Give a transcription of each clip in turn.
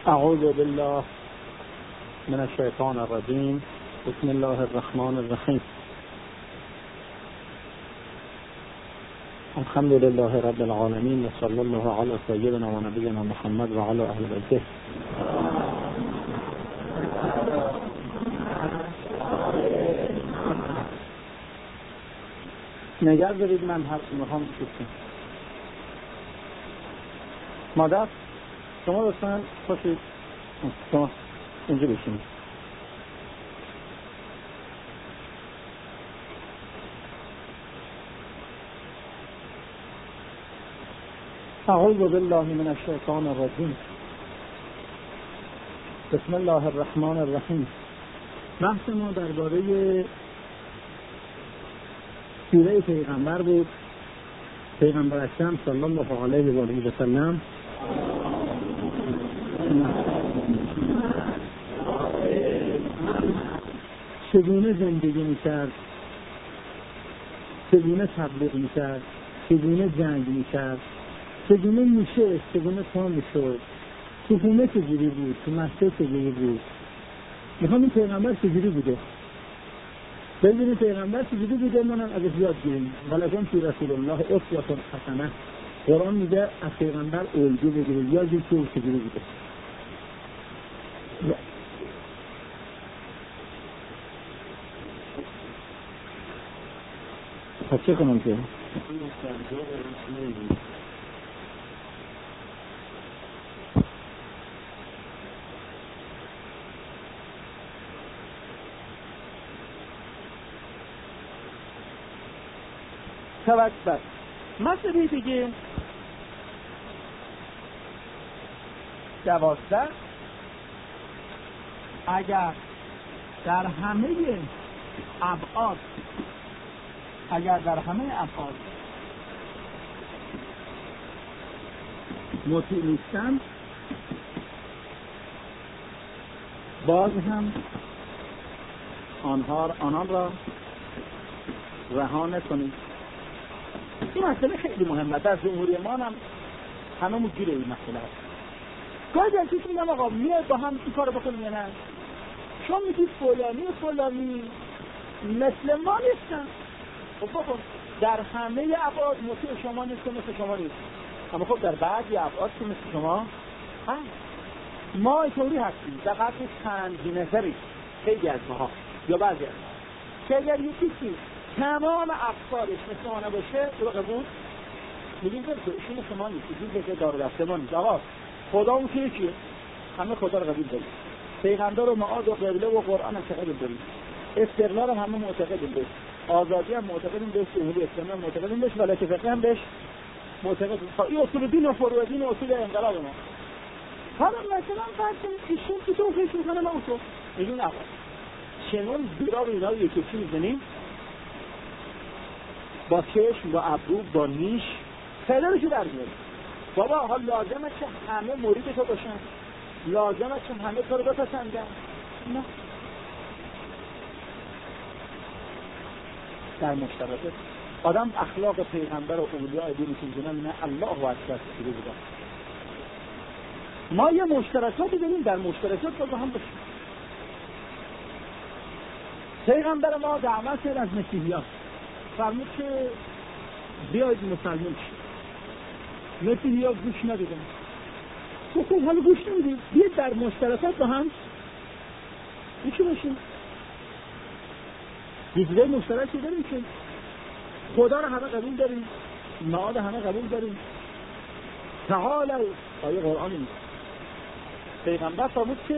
اعوذ بالله من الشیطان الرجیم. بسم الله الرحمن الرحیم. الحمد لله رب العالمین و صلی الله علی سیدنا و نبینا محمد و علی اهل بیته. نگه دارید، من حرف میخوام بکنم. مادر شما لطفاً خوشید شما اینجا بشینید. اعوذ بالله من الشیطان الرجیم. بسم الله الرحمن الرحیم. بحث ما درباره سیره پیغمبر بود، پیغمبر اکرم صلی الله علیه و آله و سلم. چگونه زندگی میکرد، چگونه تبلیغ میکرد، چگونه جنگ میکرد، چگونه میشه، چگونه پا میشد، چگونه چجوری بود، تو مسجد چجوری بود. میخوام این پیغمبر چجوری بوده ببینید، پیغمبر چجوری بوده، منم ازش یاد گیریم. ولکن فی رسول الله اسوة حسنه. قرآن میگه از پیغمبر الگو بگیرید، یادید که چجوری بوده. خب چه کنم که توجه مسئله دیگه 12. اگر در همه ابعاد مطیع نیستن، باز هم آنان را رها نکنید. این مسئله خیلی مهمه. در جمهوری ما هم هممون گیره این مسئله هست. گاهی در پیش میگم آقا میاد با هم این کارو بکنیم یا نه؟ شما میگید فلانی مثل ما نیستن. خب بخون در همه ابعاد مطیع شما نیست، مثل شما نیست، اما خب در بعضی ابعاد که مثل شما هست. ما اینطوری هستیم در قدر چند نظری خیلی از ماها یا بعضی از ما که اگر یکی چیز تمام افکارش مثل ما نباشه او رو قبول میگیم که ایشون مثل ما نیست، ایشون که دار دسته ما نیست. آقا خدا اون که چیه؟ همه خدا رو قبول داریم، پیغمبر و معاد و قبله و قرآن هم قبول داریم، استقلال هم همه معتقدیم بهش، آزادی هم معتقدیم بهش، جمهوری اسلامی هم معتقدیم بهش، ولایت فقیه هم بهش معتقدیم. این اصول دین و فروع دین و اصول انقلاب ما. حالا مثلا فرض کنید ایشون که تو فکر میکنه ما اصول میگیم آقا چنون زیرا به اینا رو یکی میزنیم با چشم، با ابرو، با نیش فعلشو در میاریم. بابا حال لازمه که همه مرید تو باشن، لازمه که همه تو رو بپسندن؟ نه. در مشترکات آدم اخلاق پیغمبر و اولیاء دینی که میگن نه الله و اکبر چیزی بودن. ما یه مشترکاتی داریم، در مشترکات با هم باشیم. پیغمبر ما دعوت کرد از مسیحیان، فرمود که بیاید مسلمان شید. مسیحی‌ها گوش ندادن. خب حالا گوش نمیدید، بیاید در مشترکات با هم یکی باشیم. دیگه مشترکی داریم که خدا رو همه قبول داریم، معاد همه قبول داریم. تعالوا، آیه قرآنی میگه، پیغمبر فرمود که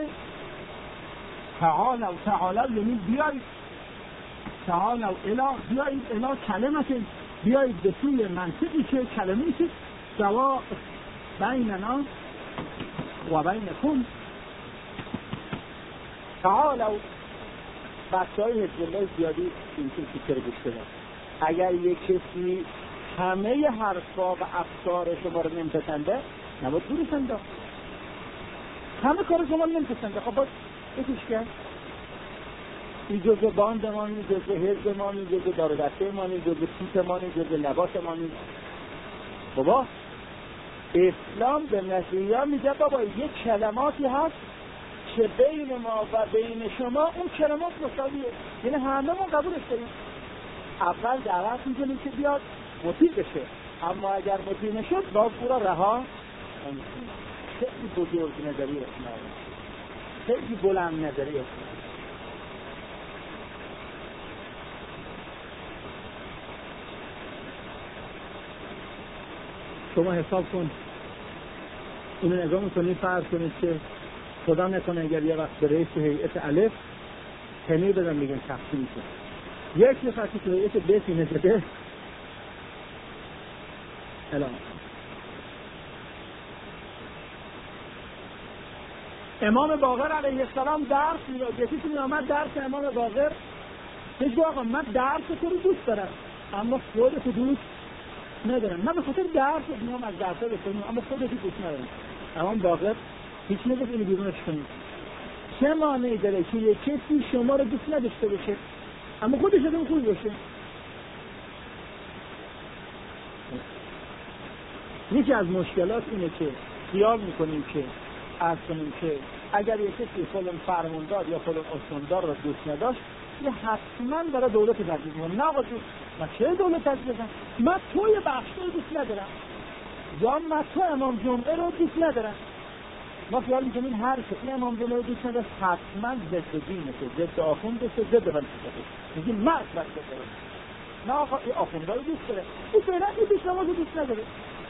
تعالوا یعنی بیایید، تعالوا بیایید الی کلمت، بیایید به سوی منطقی که کلمه‌ای که سوا بیننا و بینکم. تعالوا بچه‌های حزب الله زیادی این فکر گوش بدن. اگر یک کسی همه حرفا و افکار شما رو نمیپسنده نباید دورش انداخت. همه کار شما رو نمیپسنده، خب باید بکش کرد. این جزء باند ما نیست، جزء حزب ما نیست، جزء دار دسته ما نیست، جزء سیت ما نیست، جزء لباس ما نیست. بابا اسلام به مسیحیان میگه بابا یک کلماتی هست که بین ما و بین شما اون کلمات مساویه، یعنی همه ما قبولش داریم. اول دعوت میکنیم که بیاد مطیع بشه، اما اگر مطیع نشد باز او را رها نمی‌کنیم. خیلی بزرگ نظری اسلام، خیلی بلند نظری اسلام. شما حساب کن، اینو نگاه میکنید، فرض کنید که خدا نکنه اگر یه وقت به رئیس هیئت الف تنیر بدن میگن تقسیم کن، یک نفر که هیئت ب سینه زده الان امام باقر علیه السلام درس میداد. یکی که میامد درس امام باقر بگو آقا من درس تو رو دوست دارم اما خودتو دوست ندارم، من به خاطر درس میام از درسا بخونم اما خودتو دوست ندارم. امام باقر هیچ نگفت اینو بیرونش کنید. چه معنی داره که یک کسی شما رو دوست نداشته باشه اما خودش آدم خوبی باشه؟ یکی از مشکلات اینه که خیال میکنیم که عرض کنیم که اگر یک کسی فلان فرماندار یا فلان استاندار رو دوست نداشت یه حتما برای دولت تجویز میکنه. نه آقا من چه دولت تجویز کنم؟ من توی بخشی رو دوست ندارم یا من تو امام جمعه رو دوست ندارم. ما خیال میکنیم هر کسی امام جمعه رو دوست نداشت حتما ضد دینه، ضد آخونده، ضد فلسفه. میگیم من اصلا دارم نه آقا این آخونده رو دوست داره، این فعلا این دوست نماز رو دوست نداره.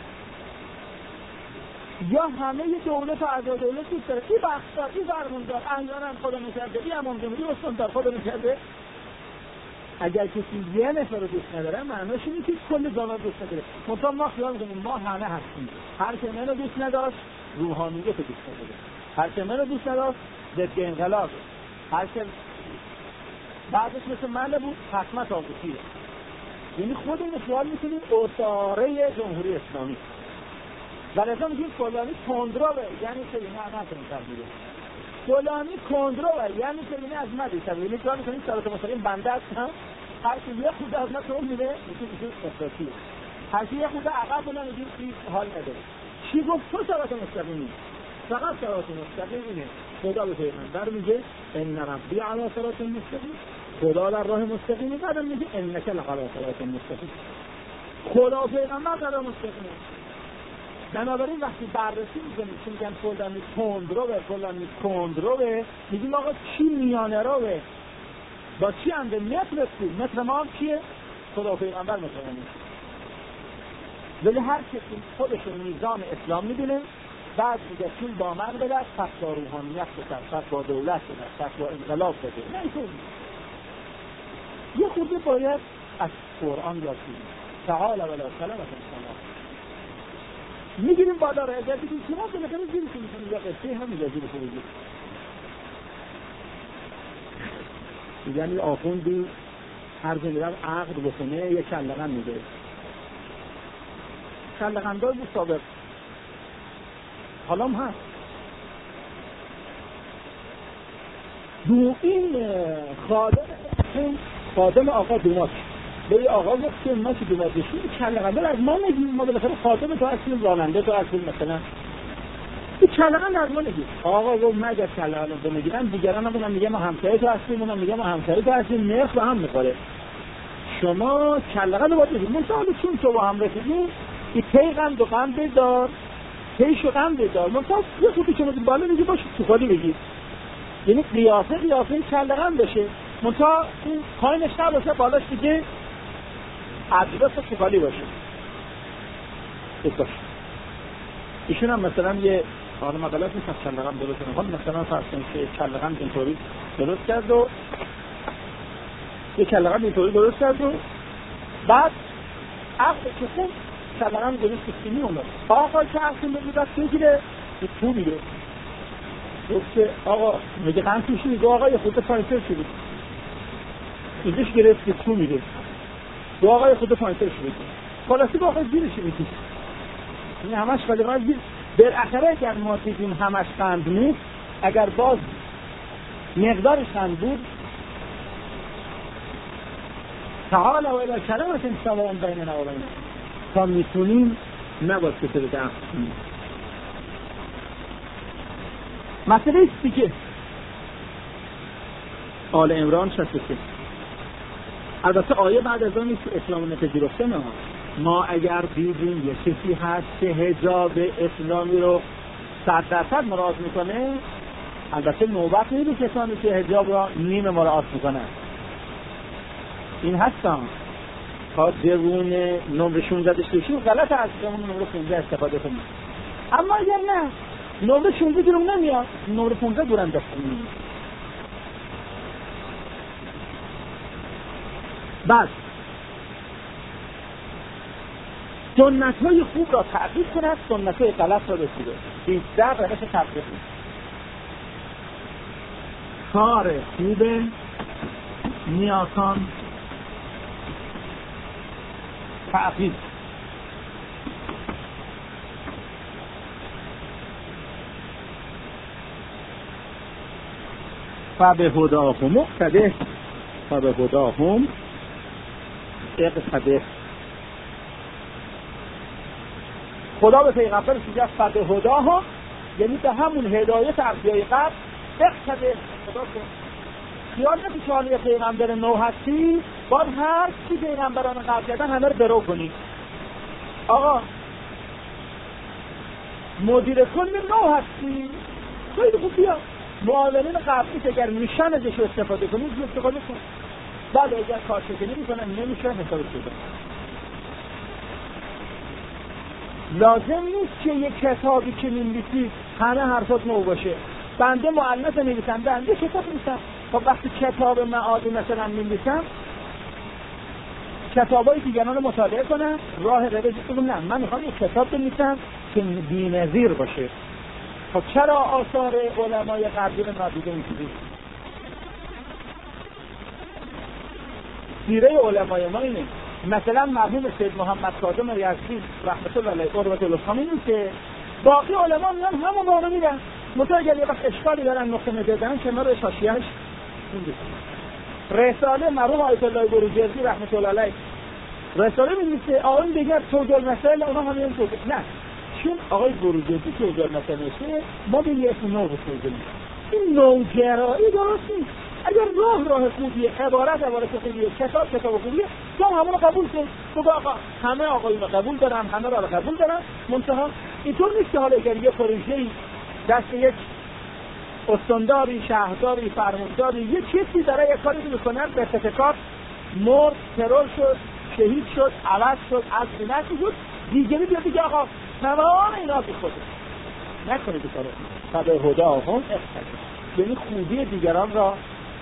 یا همه دولت و اعضای دولت دوست داره، این بخشدار، این فرماندار احیانا خدا نکرده، این امام جمهوری استاندار خدا نکرده. اگر کسی یه نفر رو دوست نداره معناش اینه که کل جامعه دوست نداره. مثلا ما خیال می‌کنیم ما همه هستیم، هر که منو دوست نداشت روحانیت رو دوست نداره، هر که منو دوست نداشت ضد انقلاب، هر که بعدش مثل من بود حتما طاغوتیه. یعنی خودمون خیال می‌کنیم اتاره جمهوری اسلامی و لذا میگیم فلانی کندروه، یعنی سرینه از نتونیم تبدیله. فلانی کندروه یعنی سرینه از مدی تبدیله. یعنی کار میکنیم صراط مستقیم بنده هستم، هر که یه خود از نتون میده میشه افراطیه، هر که یه خود عقب بلند میگیم این حال نداره. چی گفت تو صراط مستقیمی؟ فقط صراط مستقیم اینه. خدا به پیغمبر میگه ان ربی علی صراط مستقیم، خدا در راه مستقیمی. بعدم میگه انک لعلی صراط مستقیم، خدا پیغمبر در راه مستقیمه. بنابراین وقتی بررسی میکنیم که میگن فلانی کندروه فلانی کندروه، میگیم آقا چی میانه روه با چی انده متر است؟ متر ما چیه؟ خدا پیغمبر مترمه. ولی هر کسی خودشون میزان اسلام میدونه، بعد میگه چون با من بده، پس با روحانیت بده، پس با دولت بده، پس با انقلاب بده. نه اینطور یه خورده باید از قرآن یاد بگیریم. تعالی ولا سلام الله میگیریم بالا را اجازه بدیم شما بالاخره زیرشون میکنیم یا قصه هم اجازه بکنیم. یعنی آخوندی هر جنگرم عقد بکنه یک کلغن میده، کلغندار بود سابق حالا هم هست. دو این خادم آقا دومات به این آقا گفت که ما که دوماتشون کلغندار از ما نگیم، ما بالاخره خادم تو هستیم، راننده تو هستیم، مثلا این کلغند از ما نگیم. آقا گفت مگر کلغند رو نگیرن دیگران هم میگه ما همسایه تو هستیم، اونم میگه ما همسایه تو هستیم، نرخ به هم میخوره، شما کلغند رو باید بگید. منطقه چون تو با هم رسیدیم این پیغند و غم بدار، پیش و غم بدار، منطقه یه خودی که بالا میگه باشه تو خالی بگید، یعنی قیافه کلغند بشه، منطقه این پایینش نباشه بالاش دیگه عدرس شکالی باشه. بساش ایشون هم مثلا یه حالا مقالات نیست از کلغند درست کنه، مثلا فرض کنید که کلغند اینطوری درست کرد و یه کلغند اینطوری درست کرد و بعد عقل که خون کلغند درست کسیمی اومد. آقا که عقل میگه دست بگیره یه تو میگه گفت که آقا میگه قند توشی، میگه آقا یه خود پایینتر شده اینجاش گرفت که تو میگه دو آقای خود پایینتر شده خلاصی با آقای زیرشی میگه، این همش خالی زیر. بالاخره اگر ما دیدیم همش قند نیست، اگر باز مقدارش قند بود تعالی و الی کلمة سواء بیننا و بینکم، تا میتونیم نباید کسی رو تعقیب کنیم. مسئله ایست دیگه آل عمران 63. البته آیه بعد از آن نیست که اسلام نپذیرفته. ما اگر دیدیم یه کسی هست که حجاب اسلامی رو 100% مراعات میکنه، البته نوبت نیست کسانی که حجاب را نیمه مراعات میکنن. این هستن تا جوون نمره 16 شوشی غلط از اون نمره 15 استفاده کنیم. اما اگر نه نمره 16 گیرون نمیاد، نمره 15 گورن دست کنیم. بعد سنت های خوب را تعقیب کند، سنت های غلط را بسیده. 18 روش تطبیق. کار خوب نیاکان تعقیب. فبهداهم اقتده فبهداهم اقتده. خدا به پیغمبر میگه فبهداهم، یعنی به همون هدایت انبیای قبل اقتده. خدا کن خیال نکنی که حالا پیغمبر نو هستی باید هر چی پیغمبران قبل کردن همه رو درو کنی. آقا مدیر کل نو هستی خیلی خوب بیا معاونین قبلی اگر میشن ازش استفاده کنی استفاده کن. بعد اگر کارشکنی میکنن نمیشه حساب شده. لازم نیست که یک کتابی که می‌نویسی همه حرفات نو باشه. بنده مؤلف نویسم، بنده کتاب نویسم. خب وقتی کتاب معادی مثلا می‌نویسم، کتابای دیگران رو مطالعه کنم، راه روش بگم نه من میخوام یک کتاب بنویسم که بی‌نظیر باشه. خب چرا آثار علمای قبلی رو نادیده می‌گیری؟ سیره علمای ما اینه. مثلا مرحوم سید محمد کاظم یزدی رحمت الله علیه قربت الاسلامی که باقی علما میان همون راه رو میرن. مثلا اگر یه وقت اشکالی دارن نقطه نظر دارن کنار حاشیه‌اش می‌نویسن. رساله مرحوم آیت الله بروجردی رحمت الله علیه رساله می‌نویسه آقای دیگر توجیه مسائل اونها همین توجیه نه چون آقای بروجردی توجیه مسائل میشه ما به یه اسم نو بسازیم. این نوگرایی درست نیست. اگر راه خوبیه، عبارت خوبیه، کتاب خوبیه، تو همون رو قبول کن. تو آقا همه آقایون رو قبول دارن، همه را قبول دارن. منتها اینطور نیست که حالا اگر یه پروژه‌ای دست یک استانداری، شهرداری، فرمانداری یه چیزی داره یه کاری میکنن به اتفاق مرد، ترور شد، شهید شد، عوض شد، از نشد شد، دیگری بیاد دیگه آقا تمام اینا بی خوده. نکنید کارو. فبهداهم اقتده. یعنی خوبی دیگران را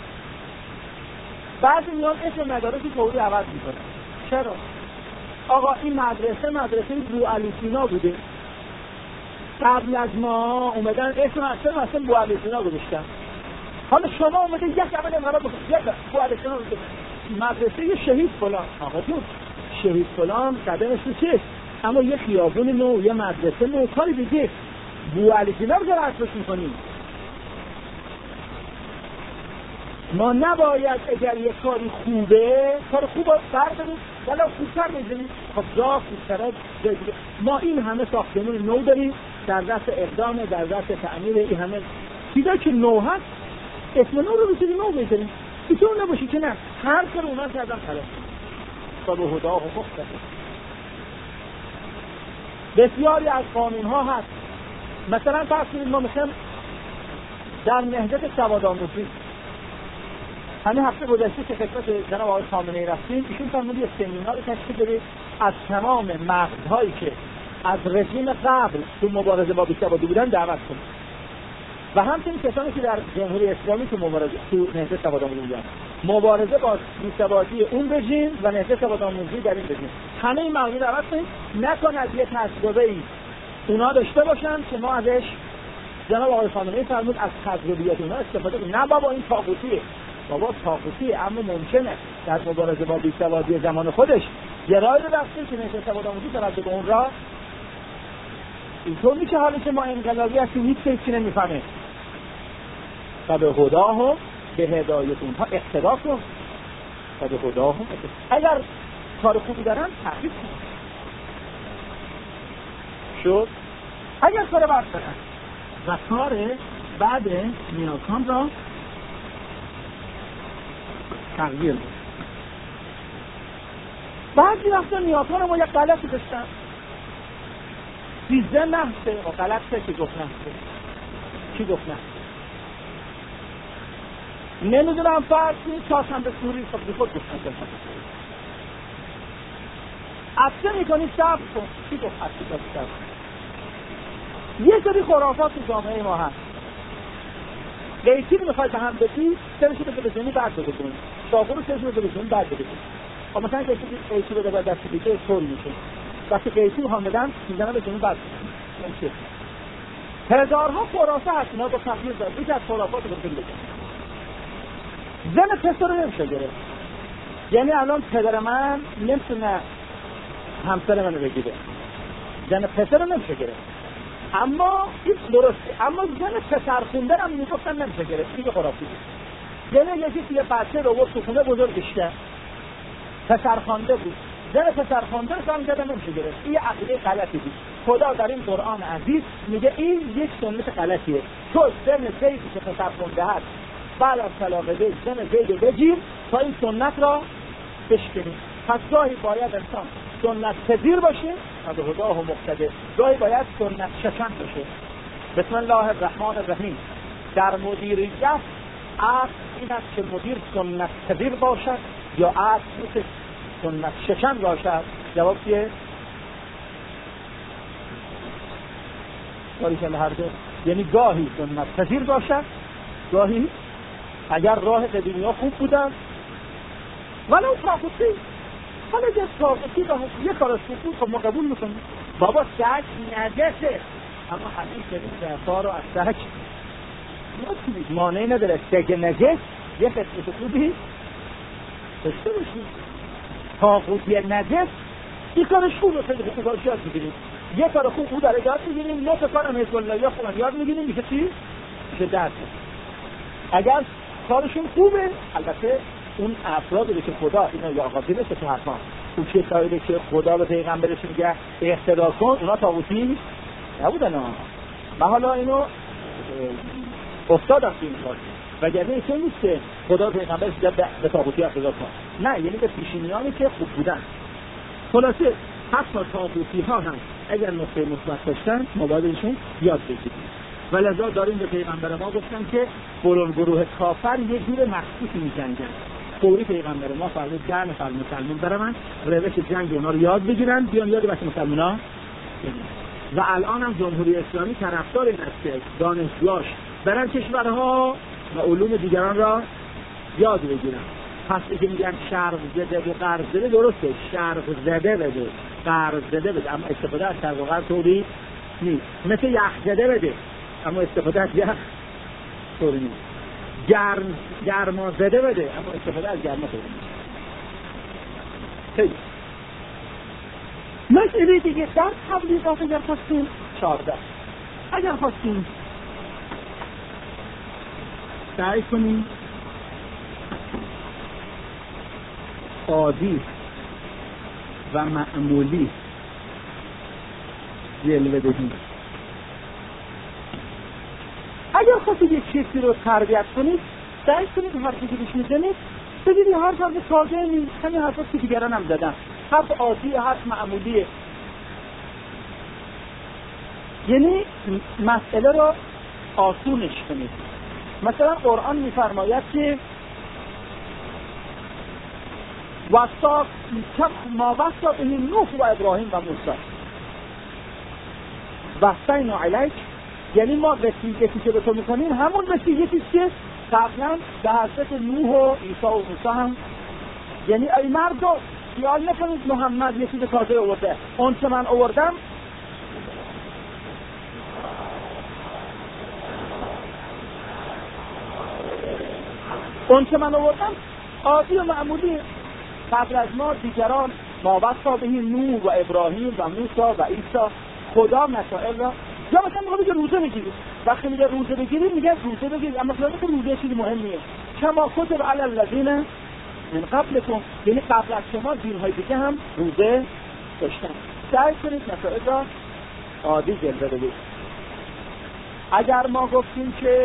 بعضی میان اسم مدارس فوری عوض میکنن. چرا؟ آقا این مدرسه بوعلی سینا بوده. قبل از ما اومدن اسم اصلا بوعلی سینا گذاشتن. حالا شما اومده یک عمل انقلاب بکنید. یک بوعلی سینا بوده. مدرسه شهید فلان. آقا جون شهید فلان قدمش رو چیست؟ اما یه خیابون نو، یه مدرسه نو، کاری دیگه. بوعلی سینا رو چرا اسمش میکنیم؟ ما نباید اگر یک کاری خوبه کار خوب رو برداریم ولی خوبتر میزنیم. خب جا خوبتره. ما این همه ساختمون نو داریم در دست اقدام، در دست تعمیر. این همه چیزا که نو هست اسم نو رو بسیاری نو بزنیم. اینطور نباشی که نه هر کار اونا کردن خلاص. فبهداهم اقتده. بسیاری از قانون ها هست. مثلا فرض کنید ما مثلا در نهضت سوادآموزی همین هفته گذشته که خدمت جناب آقای خامنه‌ای رفتیم، ایشون فرمود یه سمینار تشکیل بده از تمام مغزهایی که از رژیم قبل تو مبارزه با بیسوادی بودن دعوت کنه و همچنین کسانی که در جمهوری اسلامی تو مبارزه تو نهضت سوادآموزی بودن، مبارزه با بیسوادی اون رژیم و نهضت سوادآموزی در این رژیم، همه این مغزها دعوت کنیم. نکند یه تجربه‌ای اونا داشته باشن که ما ازش جناب آقای خامنه‌ای فرمود از تجربیات اونا استفاده کنیم. نه بابا این طاغوتیه. بابا طاغوتی، اما ممکنه در مبارزه با بیسوادی زمان خودش یه راهی رو رفتیم که نهضت سوادآموزی توسط اون راه اینطور میشه. حالی که ما انقلابی هستیم هیچ چیزی نمیفهمه. فبهداهم به هدایت اونها اقتدا کن. فبهداهم اگر کار خوبی دارن تعریف کن. شد. اگر کار بعد برن و کار بعد نیاکان را تغییر بود. بعضی وقتا نیاکان ما یک غلطی داشتن، دیزه نحسه و غلطه که گفت نحسه. کی گفت نحسه؟ نمیدونم فرض کنید چهارشنبه سوری خود به خود گفتن. عطسه میکنید صبر کن. کی گفت عطسه صبر کن؟ یه سری خرافات تو جامعه ما هست. قیچی رو میخواید به هم بدید، سرشو به تلویزیونی بعد بده کنید. شاغل رو سرشو به تلویزیونی بعد بده کنید. مثلا قیچی رو به دست دیگه طور میشه. وقتی قیچی رو هم بدن، میدن به تلویزیونی بعد میشه. هزارها خرافه هست اینا با تغییر داد. یکی از خرافات رو بگم. زن پسر رو نمیشه گرفت. یعنی الان پدر من نمیتونه همسر منو بگیره. زن پسر رو نمیشه گرفت. اما این درسته. اما زن پسر خونده هم میگفتن نمیشه گرفت. دیگه خرافی بود. یعنی یکی یه بچه رو برد تو خونه بزرگش کرد. پسر خوانده بود. زن پسر خوانده رو هم زدن نمیشه گرفت. این عقیده غلطی بود. خدا در این قرآن عزیز میگه این یک سنت غلطیه. تو زن زیدی که پسر خونده هست بعد از طلاق زید زن زید بگیر تا این سنت را بشکنیم. پس گاهی باید انسان سنت پذیر باشه و به هداه و مقتده، گاهی باید سنت شکن باشه. بسم الله الرحمن الرحیم. در مدیریت اصل این است که مدیر سنت پذیر باشد یا اصل سنت شکن باشد؟ جواب چیه؟ هر دو. یعنی گاهی سنت پذیر باشد، گاهی اگر راه قدیمی ها خوب بودن ولو طاقتی، حالا اگر طاقتی راه یه کارش خوب خب ما قبول میکنیم. بابا سگ نجسه، اما حدیث دفاع رو از سگ مانعی نداره. سگ نجس یه قسمت خوبی داشته باشیم. طاقتی نجس این کارش خوب رو خیلی خوب کارش یاد میگیریم. یه کار خوب او داره یاد میگیریم، نه کارم حزب الله خوبن یاد میگیریم. میشه چی؟ میشه درس. اگر کارشون خوبه البته اون افرادی که خدا اینا یا آقا دیره تو حرفان اون چه کاری که خدا به پیغمبرش میگه اقتدا کن، اونا طاغوتی نبودن ها. من حالا اینو افتادم این کار وگرنه این نیست که خدا پیغمبرش میگه به طاغوتی اقتدا کن، نه، یعنی به پیشینیانی که خوب بودن. خلاصه حتی طاغوتی ها هم اگر نقطه مثبت داشتن مبادلشون یاد بگیرید. ولذا داریم به پیغمبر ما گفتن که برون گروه کافر یه جور مخصوصی می‌جنگن. فوری پیغمبر ما فرمود 10 نفر مسلمان برن روش جنگ اونا رو یاد بگیرن بیان یاد بچه مسلمانا. و الان هم جمهوری اسلامی طرفدار این است که دانشجوهاش برن کشورها و علوم دیگران را یاد بگیرن. پس که میگن شرق زده و غرب زده درسته، شرق زده بده غرب زده بده، اما استفاده از شرق و غرب طوری نیست. مثل یخ زده بده اما استفاده از یخ طوری نیست. گرما زده بده اما استفاده از گرما طوری نیست. خیلی مسئله دیگه در تبلیغات اگر خواستیم 14 اگر خواستیم سعی کنیم عادی و معمولی جلوه بدیم. اگر خواستید یک چیزی رو تربیت کنید سعی کنید حرفی که بهش میزنید بگید این حرف حرف ساده نیست، همین حرفا که دیگران هم زدن، حرف عادی حرف معمولیه. یعنی مسئله رو آسونش کنید. مثلا قرآن میفرماید که وصا ما وصا به نوح و ابراهیم و موسی وصینا علیک، یعنی ما وصیتی که به تو میکنیم همون وصیتی که قبلا به حضرت نوح و عیسی و موسی هم. یعنی ای مردم خیال نکنید محمد یه چیز تازه آورده، اون که من آوردم عادی و معمولی. قبل از ما دیگران ما وصا به نوح و ابراهیم و موسی و عیسی خدا مسائل را، یا مثلا میگه که روزه بگیرید، وقتی میگه روزه بگیرید میگه روزه بگیرید، اما خیلی که روزه چیزی مهمیه. کما کتب علی الذین من قبلکم، یعنی قبل از شما دین‌های دیگه هم روزه داشتن. سعی کنید مسائل را عادی جلوه بود. اگر ما گفتیم که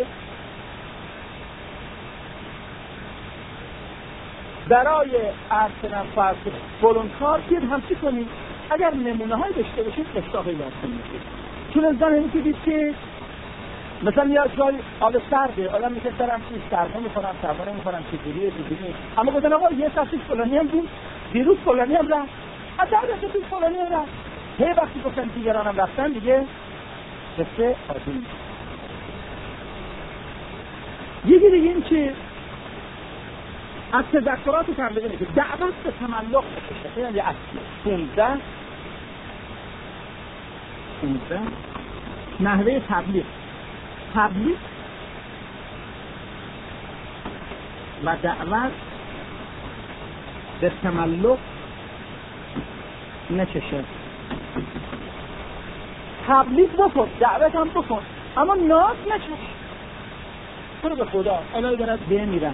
برای ارسنن فرض فلان کار که همچی کنیم، اگر نمونه های داشته باشید اشتاقی یاد کنید. چون از زن دید که مثلا یا جای آب سرده، آدم میگه دارم چیز سرما میخورم، سرما نمیخورم، چجوریه. اما گفتن آقا یه ساعتش فلانی هم بود، دیروز فلانی هم رفت، از درست تو فلانی هم رفت. هی وقتی گفتن دیگران هم رفتن دیگه قصه عادی. یکی دیگه این که از تذکرات تبلیغی که دعوت به تملق بشه، یعنی از 15 نحوه تبلیغ و دعوت به تملق نچشه. تبلیغ بکن، دعوت هم بکن، اما ناز نچش. تو رو به خدا الهی دارد بمیرم،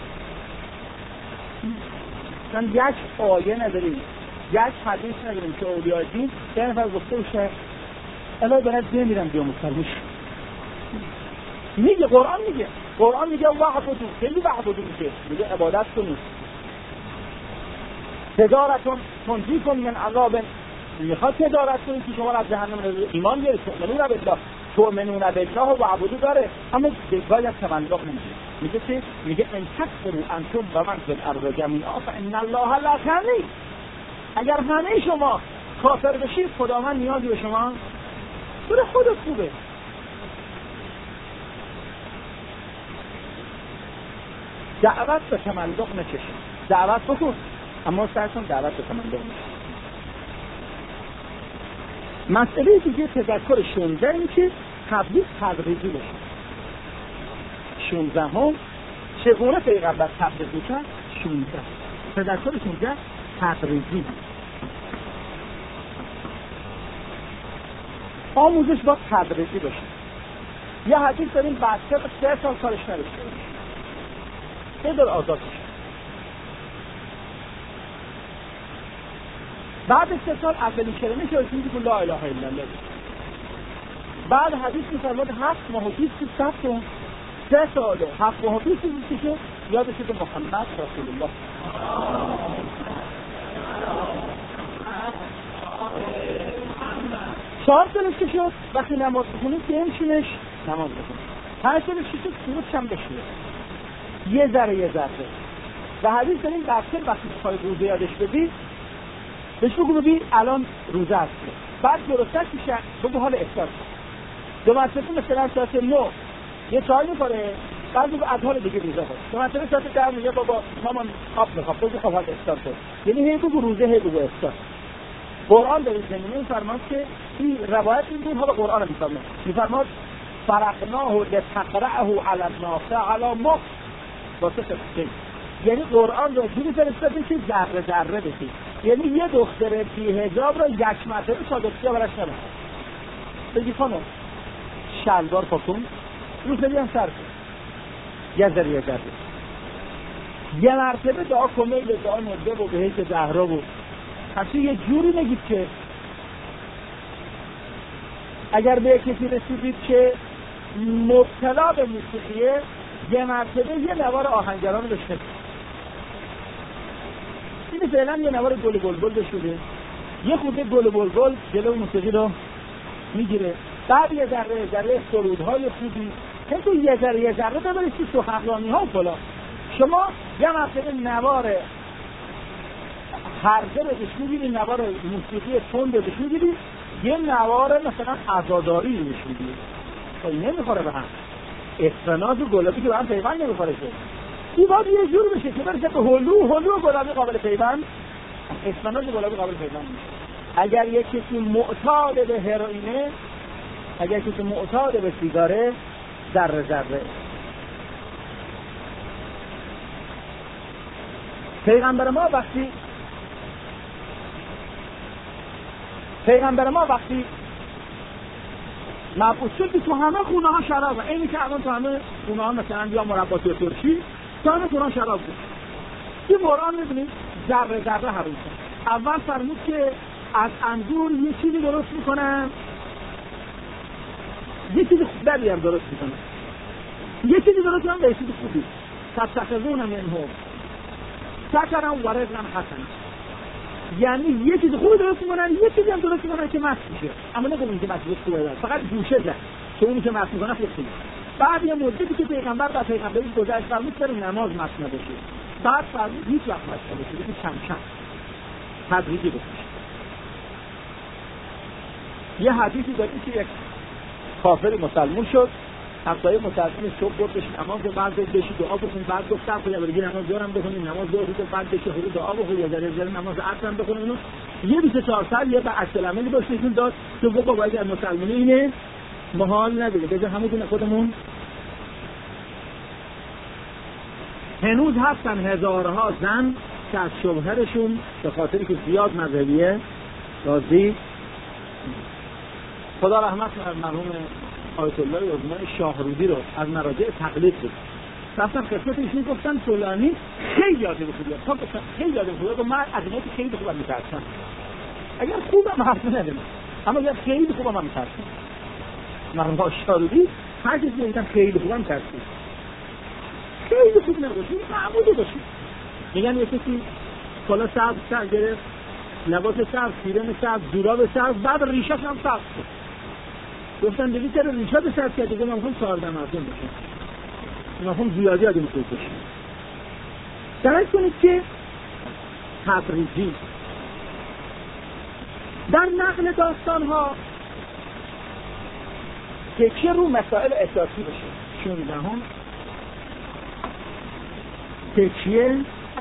چون یک آیه نداریم، یک حدیث نداریم که اولیاء دین یه نفر گفته باشه الهی دارد بمیرم بیا مسلمش. میگه قرآن میگه وعبدو، خیلی وعبدو میگه عبادت کنید. تجارتون تنجیکم من عذاب، میخواد تجارت کنید که شما از جهنم ایمان بیارید. تؤمنون بالله و عبدو داره، اما باید تملق نمیشه. میگه ان تکفروا انتم و من فی الارض جمیعا فان الله لا غنی. اگر همه شما کافر بشید خداوند نیازی به شما برای خودت خوبه. دعوت به تملق نچشه، دعوت بکن اما سرتون دعوت به تملق نچشه. مسئله دیگه تذکر 16 این که تبلیغ تدریجی بشه. 16 هم چگونه پیغمبر تبلیغ میکرد؟ 16 تذکر 16 تدریجی. آموزش با تدریجی باشه. یه حدیث داریم بچه 3 سال کارش نداشته یه دور آزاد میشه، بعد 3 سال اولین کلمه که میگه که لا اله الا الله. بعد حدیث میفرماد 7 ماه و 20 سال 3 سال 7 ماه و 20 سال که یادش به محمد رسول الله. چهار سالش که شد وقتی نماز بخونید که امشونش نماز بخونید. 5 سالش که شد سورتش هم بشوره یه ذره. و حدیث داریم بچه وقتی بخوای روزه یادش بدی بهش بگو ببین الان روزه هست، بعد درستش میشه بگو حال افطار. دو مرتبه مثلا ساعت 9 یه چای میخوره، بعد بگو از حال دیگه روزه هست. دو مرتبه ساعت 10 میگه بابا مامان آب میخوام، بگو خب حال افطار شد. یعنی هی بگو روزه هی بگو افطار. قرآن در زمینه میفرماد که این روایت این حال قرآن میفرماد فرقناه لتقرأه علی الناس علی مخ واسه تفسیر. یعنی قرآن رو جوری فرستاده که ذره ذره بشید. یعنی یه دختر بی حجاب رو یک مرتبه صادقیه برش نبود. بگی خانم شلوار پاکون روزی هم سر کن یه ذره یه مرتبه دعا کمیل دعا نده و بهش زهرا بود. همچه یه جوری نگید که اگر به کسی رسیدید که مبتلا به موسیقیه یه مرتبه یه نوار آهنگران رو بشنید. این فعلا یه نوار گل بلبل بشوده، یه خورده گل بلبل جلو موسیقی رو میگیره، بعد یه ذره سرودهای خوبی که تو یه ذره ببرید تو سخنرانی ها و فلا. شما یه مرتبه نوار هرزه رو بهش میگیرید، نوار موسیقی تند رو بهش میگیرید، یه نوار مثلا عزاداری رو بهش میگیرید. خیلی نمیخوره به هم. استناز و گلابی که به هم پیوند نمیخوره شد. این باید یه جور بشه که برسه به هلو و گلابی قابل پیوند، استناز و گلابی قابل پیوند میشه. اگر یک کسی معتاد به هروئینه، اگر کسی معتاد به سیگاره، ذره پیغمبر ما وقتی مبعوث شد تو همه خونه ها شراب، اینی که الان تو همه خونه ها مثلا یا مربا ترشی تو همه خونه ها شراب بود. این قرآن می‌بینید ذره حروم. اول فرمود که از انگور یه چیزی درست میکنن یه چیز بدی هم درست میکنن، یه چیزی درست میکنن و یه چیز خوبی. تتخذون منهم سکرا و رزقا حسنا، یعنی یه چیز خوبی درست میکنن، یه چیزی هم درست میکنن که مست میشه. اما نگم که مست خوبه، فقط جوشه زد که اونی که مست میکنه خوبه. بعد یه مدتی که پیغمبر و پیغمبری گذشت فرمود بریم نماز مست نباشید، بعد فرمود هیچ وقت مست نباشید، که کم تدریجی بکنید. یه حدیثی داریم که یک کافر مسلمون شد، همسایه مسلمون صبح گفت بشین نماز بعد بشین دعا بکن، بعد گفت صبر کنید برای نماز ظهرم بخونید، نماز ظهر رو بعد بشین دعا بخونید یا در نماز عصر هم بخونید. اونو یه 24 سال یه عکس العملی باشه نشون داد که بابا اگر مسلمانی اینه محال نداره، بذار همون خودمون. هنوز هستن هزارها زن که از شوهرشون به خاطری که زیاد مذهبیه راضی. خدا رحمت کنه مرحوم آیت الله عظمای شاهرودی رو از مراجع تقلید بود. رفتن خدمتش میگفتن فلانی خیلی یاده بخوده، تا گفتن خیلی یاده بخوده، من از اینکه خیلی خوبم میترسم. اگر خوبم حرف ندارم، اما اگر خیلی خوبم میترسم. مرحوم شاهرودی هر چیزی میگن خیلی خوبم میترسم. خیلی خوب نباشید، معمولی باشید. میگن یه کسی کلا سبز گرفت، لباس سبز، پیرن سبز، جوراب سبز، بعد ریشش هم سبز شد. گفتن دیگه چرا ریشه به سبز کرد؟ دیگه من میخوام 14 مردم بشم، من میخوام زیادی آدم خوب بشم. درک کنید که تدریجی در نقل داستانها تکیه رو مسائل اساسی بشه. 16 تکیه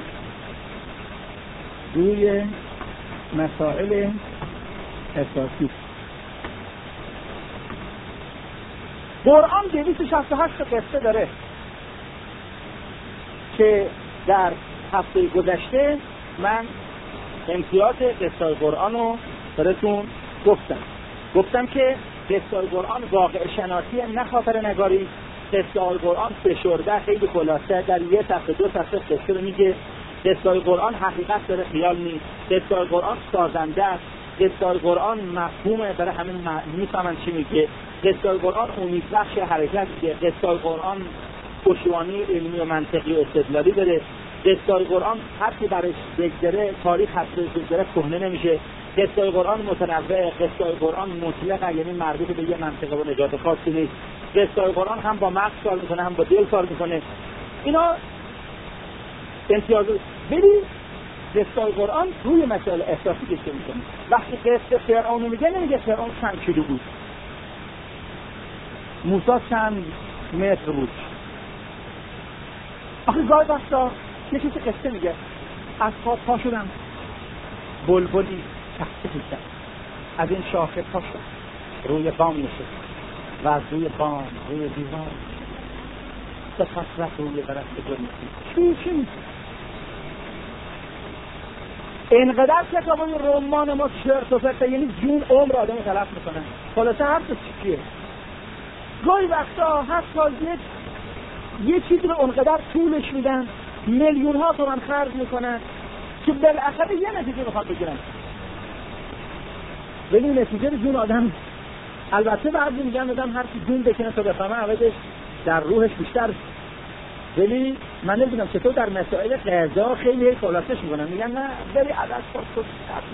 روی مسائل اساسی. قرآن 268 قصه داره که در هفته گذشته من امتیاز قصه قرآن رو براتون گفتم که قصه قرآن واقع شناسی نه خاطر نگاری. قصه قرآن فشرده خیلی خلاصه در یه صفحه 2 صفحه قصه رو میگه. قصه قرآن حقیقت داره، خیال نیست. قصه قرآن سازنده است. قصه قرآن مفهومه، برای همین میفهمن چی میگه. قصه قرآن امیدبخش حرکت میگه. قصه قرآن پشتوانه علمی و منطقی و استدلالی داره. قصه قرآن هر کی برش بگذره تاریخ هستش بگذره کهنه نمیشه. قصه قرآن متنوع، قصه قرآن مطلق، یعنی مربوط به یه منطقه و نجات خاصی نیست. قصه قرآن هم با مغز کار میکنه هم با دل کار میکنه. اینا امتیاز. ببین قصه قرآن روی مسائل احساسی کشته میکنه. وقتی قصه فرعون میگه نمیگه فرعون چند کیلو بود، موسی چند متر بود. آخه گاهی وقتا یه چیزی قصه میگه از خواب پا شدم، بلبلی تخته کشید، از این شاخه پا شد، روی بام نشست و از روی بام روی دیوار سپس رفت روی درخت گل. چی میگه؟ اینقدر کتابای رمان ما چرت و پرت، یعنی جون عمر آدم تلف میکنن. خلاصه حرف چیه؟ گاهی وقتا حتی یه چیزی رو اونقدر طولش میدن، میلیون ها تومان خرج میکنن که بالاخره یه نتیجه بخواد بگیرن. ولی نتیجه جون آدم، البته بعضی میگن هر کی جون بکنه تا بفهمه عوضش در روحش بیشتر. ولی من نمیدونم چطور در مسائل غذا خیلی خلاصش میکنن، میگن نه بری عدد پاس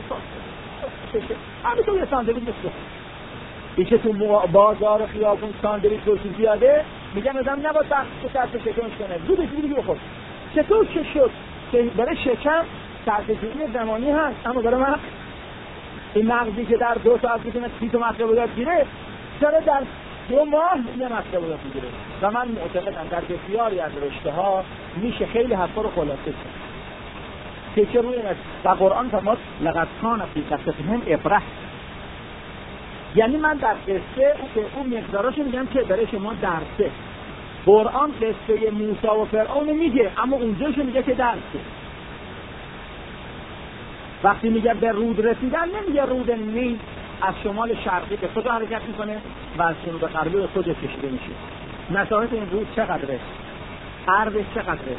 همین تو یه ساندویچ بخور. اینکه تو بازار خیابون ساندویچ روشی زیاده، میگن آدم نباید بخش شکمش کنه، زود دیگه بخور. چطور چه شد که برای شکم سرطجوری زمانی هست، اما برای مغز این مغزی که در 2 ساعت میتونه 30 تا مطلب گیره، چرا در 2 ماه یه مطلب میگیره؟ و من معتقدم در بسیاری از رشته ها میشه خیلی حرفا رو خلاصه کرد که روی و قرآن فرمود لقد کان فی قصصهم عبرة. یعنی من در قصه اون مقداراشو میگم که برای شما درسه. قرآن قصه موسی و فرعون میگه، اما اونجاشو میگه که درسه. وقتی میگه به رود رسیدن نمیگه رود نیل از شمال شرقی به خود حرکت میکنه و از جنوب غربی به خود کشیده میشه. مساحت این رود چقدره؟ عرضش چقدره؟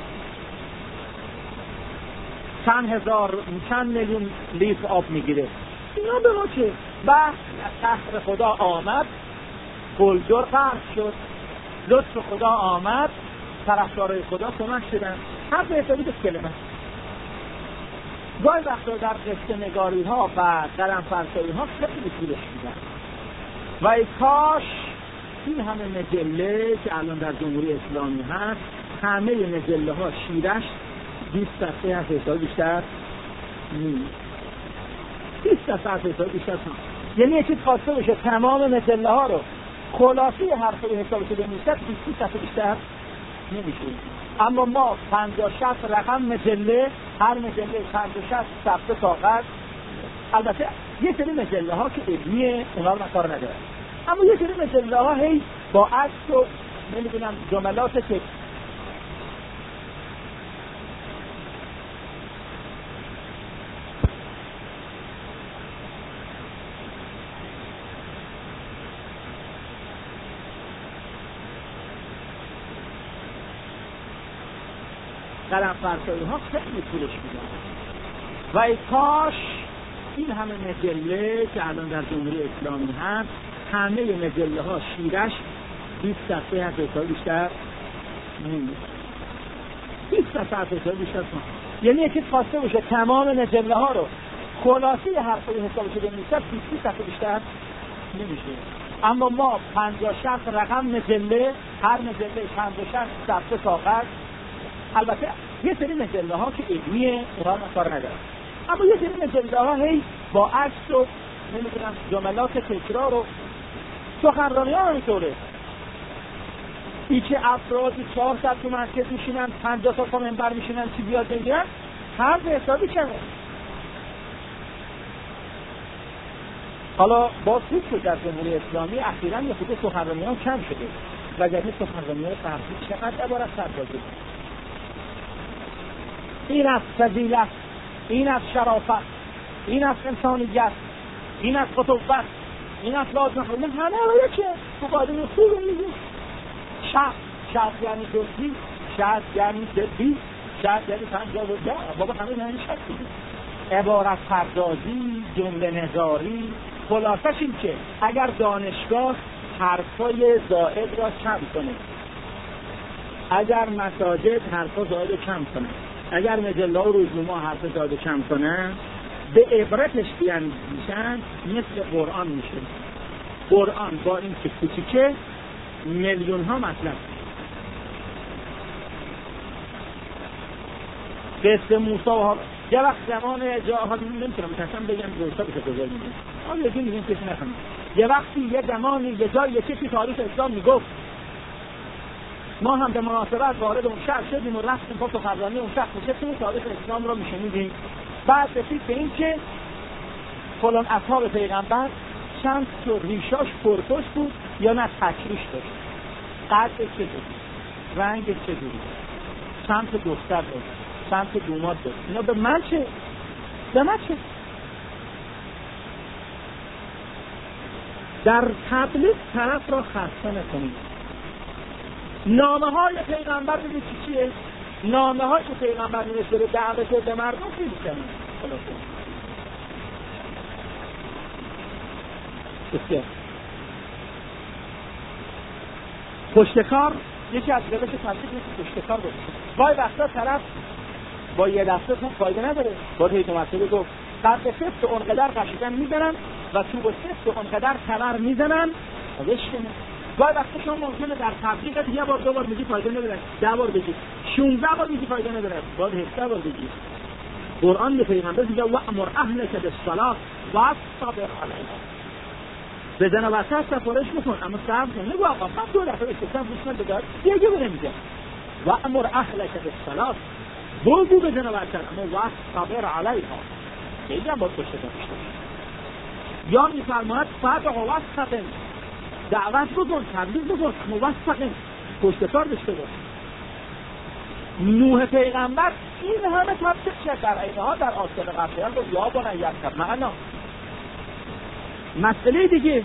چند میلیون لیتر آب میگیره. اینا به ما چه؟ بعد قهر خدا آمد گلدر غرق شد، لطف خدا آمد، طرفدارای خدا کمک شدن. هر به حسابی به کلمه گاهی وقتا در قصه نگاری ها و قلم فرسایی ها خیلی طولش میدن و ای کاش این همه مجله که الان در جمهوری اسلامی هست، همه مجله ها شیرش 20 صفحه از حساب بیشتر نیست. 20 صفحه از حساب بیشتر نیست. یعنی یکی خواسته بشه تمام مجله ها رو خلاصی حرفای حساب شده نیست، 20 صفحه بیشتر نمیشه. اما ما 50-60 رقم مجله، هر مجله 50-60 صفحه کاغذ. البته یه سری مجله ها که علمیه اونا رو کار نداره، اما یه سری مجله ها هی با عکس و نمیدونم جملات که قلم فرسایی ها خیلی پولش میدن و ای کاش این همه مجله که الان در جمهوری اسلامی هست، همه مجله ها شیرش 20 صفحه از حساب بیشتر نیست. 20 صفحه از حساب بیشتر نیست. یعنی یکی خواسته باشه تمام مجله ها رو خلاصی حرفای حساب شده نیست، 20 صفحه بیشتر نمیشه. اما ما 50-60 رقم مجله، هر مجله 50-60 صفحه کاغذ. البته یه سری مجله ها که علمیه اونا رو کار نداره، اما یه سری مجله ها هی با عکس و نمیدونم جملات تکرار و سخنرانی ها همینطوره. ای که افرادی 400 تو مسجد میشینن، 50 تا منبر میشینن، چی بیاد بگیرن، هر به حسابی چمه. حالا باز خوب شد در جمهوری اسلامی اخیراً یه خود سخنرانی ها کم شده، وگرنه سخنرانی های فرضی چقدر عبارت سربازی. این از فضیلت، این از شرافت، این از انسانیت، این از خطوبت، این از لازم خودم، همه رو یکه مقادم خوب میگیم. شرط یعنی دوستی، شرط یعنی جدی، شرط یعنی 52 بابا همه یعنی شرطی. عبارت پردازی، جمله نظاری، خلاصش این که اگر دانشگاه حرفای زائد را کم کنه، اگر مساجد حرفا زائد کم کنه، اگر مجله و روزنامه حرف زائد کم کنه، به عبرتش بیاندیشن مثل قرآن میشه. قرآن با این که کوچیکه میلیون ها مطلب. قصه موسی و یه وقت زمان جاها نمیتونم مثلا بگم درستا بشه گذار میگم، آیا یکی میگم کسی نکنم. یه وقتی یه زمانی یه جای یه کسی تاریخ اسلام میگفت، ما هم به مناسبت وارد اون شهر شدیم و رفتیم با سخنرانی اون شهر نشستیم تاریخ اسلام رو میشنیدیم. بعد رسید به این که فلان اصحاب پیغمبر چند تا ریشاش پرپشت بود یا نه تکریش داشت، قد چه بود، رنگ چه بود، چند تا دختر داشت، چند تا دوماد داشت. اینا به من چه؟ به من چه؟ در تبلیغ طرف را خسته نکنید. نامه های پیغمبر ببینید چیه؟ نامه های که پیغمبر نوشته به دعوت به مردم خیلی کنید. بسیار پشتکار یکی از روش تبلیغ نیست، پشتکار باشه. وای وقتا طرف با یه دسته خوب فایده نداره. باید هیچ مسئله گفت قرد سفت اونقدر قشنگ میزنن و چوب سفت اونقدر کمر میزنن و بشکنه. وای وقتا شما ممکنه در تبلیغت یه بار دو بار میگی فایده نداره، 10 بار بگی، 16 بار میگی فایده نداره، باید 17 بار بگی. قرآن به پیغمبر میگه وأمر اهلک بالصلاة واصطبر علیها. بزن و وسط سفارش میکن اما صبر کن. نگو آقا من 2 دفعه استفسار گوش بدار دیگه نمیگه وأمر اهلک بالصلاة، بگو بزن و وسط اما واصطبر علیها. خیلی هم باید پشت داشته. یا میفرماید فدع وسط، دعوت بکن، تبلیغ بکن، موثق پشتکار داشته باش. نوح پیغمبر این همه تبلیغ کرد در اینها در آسمان قبلیان گفت یا بنا یرکب معنا. مسئله دیگه